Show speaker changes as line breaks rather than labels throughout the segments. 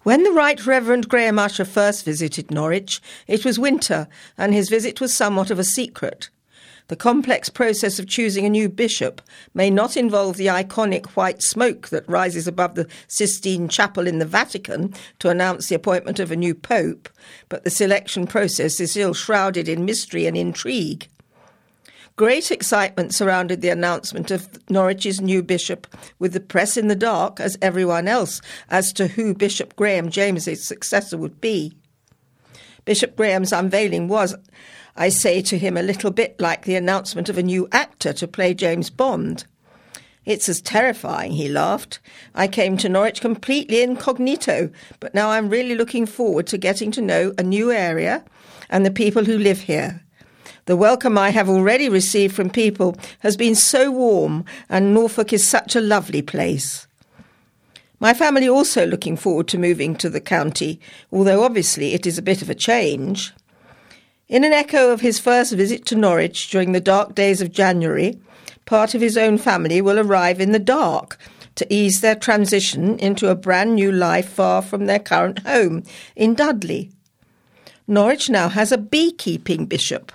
When the Right Reverend Graham Usher first visited Norwich, it was winter, and his visit was somewhat of a secret. The complex process of choosing a new bishop may not involve the iconic white smoke that rises above the Sistine Chapel in the Vatican to announce the appointment of a new pope, but the selection process is still shrouded in mystery and intrigue. Great excitement surrounded the announcement of Norwich's new bishop, with the press in the dark, as everyone else, as to who Bishop Graham James's successor would be. Bishop Graham's unveiling was, I say to him, a little bit like the announcement of a new actor to play James Bond. "It's as terrifying," he laughed. "I came to Norwich completely incognito, but now I'm really looking forward to getting to know a new area and the people who live here. The welcome I have already received from people has been so warm, and Norfolk is such a lovely place. My family also looking forward to moving to the county, although obviously it is a bit of a change." In an echo of his first visit to Norwich during the dark days of January, part of his own family will arrive in the dark to ease their transition into a brand new life far from their current home in Dudley. Norwich now has a beekeeping bishop.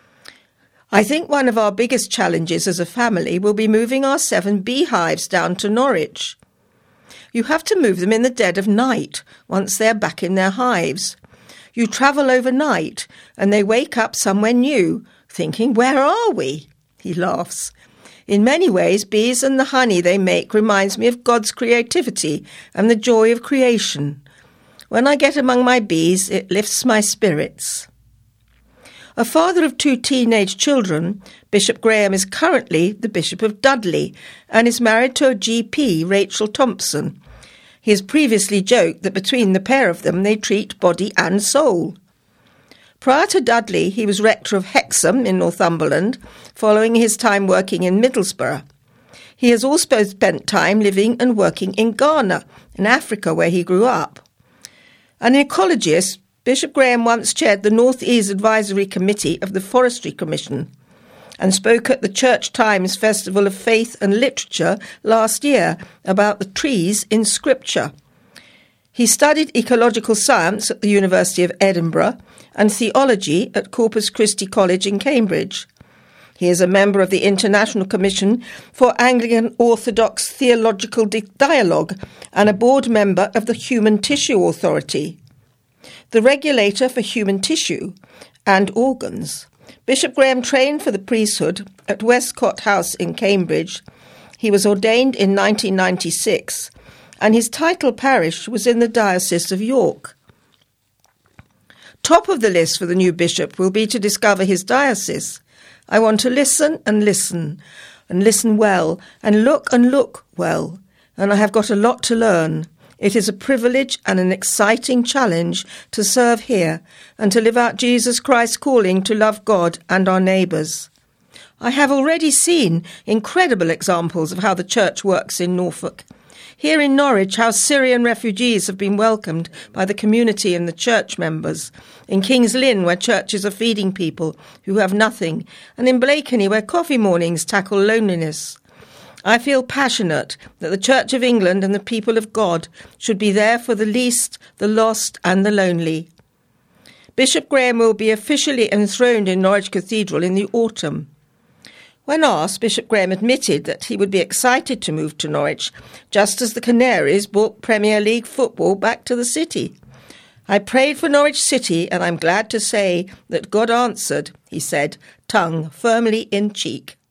I think one of our biggest challenges as a family will be moving our 7 beehives down to Norwich. You have to move them in the dead of night once they're back in their hives. You travel overnight and they wake up somewhere new, thinking, "Where are we?" He laughs. In many ways, bees and the honey they make reminds me of God's creativity and the joy of creation. When I get among my bees, it lifts my spirits. A father of 2 teenage children, Bishop Graham is currently the Bishop of Dudley and is married to a GP, Rachel Thompson. He has previously joked that between the pair of them they treat body and soul. Prior to Dudley, he was rector of Hexham in Northumberland, following his time working in Middlesbrough. He has also spent time living and working in Ghana, in Africa, where he grew up. An ecologist, Bishop Graham once chaired the North East Advisory Committee of the Forestry Commission and spoke at the Church Times Festival of Faith and Literature last year about the trees in Scripture. He studied ecological science at the University of Edinburgh and theology at Corpus Christi College in Cambridge. He is a member of the International Commission for Anglican Orthodox Theological Dialogue and a board member of the Human Tissue Authority, the regulator for human tissue and organs. Bishop Graham trained for the priesthood at Westcott House in Cambridge. He was ordained in 1996, and his title parish was in the Diocese of York. Top of the list for the new bishop will be to discover his diocese. I want to listen and listen well, and look well, and I have got a lot to learn. It is a privilege and an exciting challenge to serve here and to live out Jesus Christ's calling to love God and our neighbours. I have already seen incredible examples of how the church works in Norfolk. Here in Norwich, how Syrian refugees have been welcomed by the community and the church members. In King's Lynn, where churches are feeding people who have nothing. And in Blakeney, where coffee mornings tackle loneliness. I feel passionate that the Church of England and the people of God should be there for the least, the lost and the lonely. Bishop Graham will be officially enthroned in Norwich Cathedral in the autumn. When asked, Bishop Graham admitted that he would be excited to move to Norwich, just as the Canaries brought Premier League football back to the city. "I prayed for Norwich City, and I'm glad to say that God answered," he said, tongue firmly in cheek.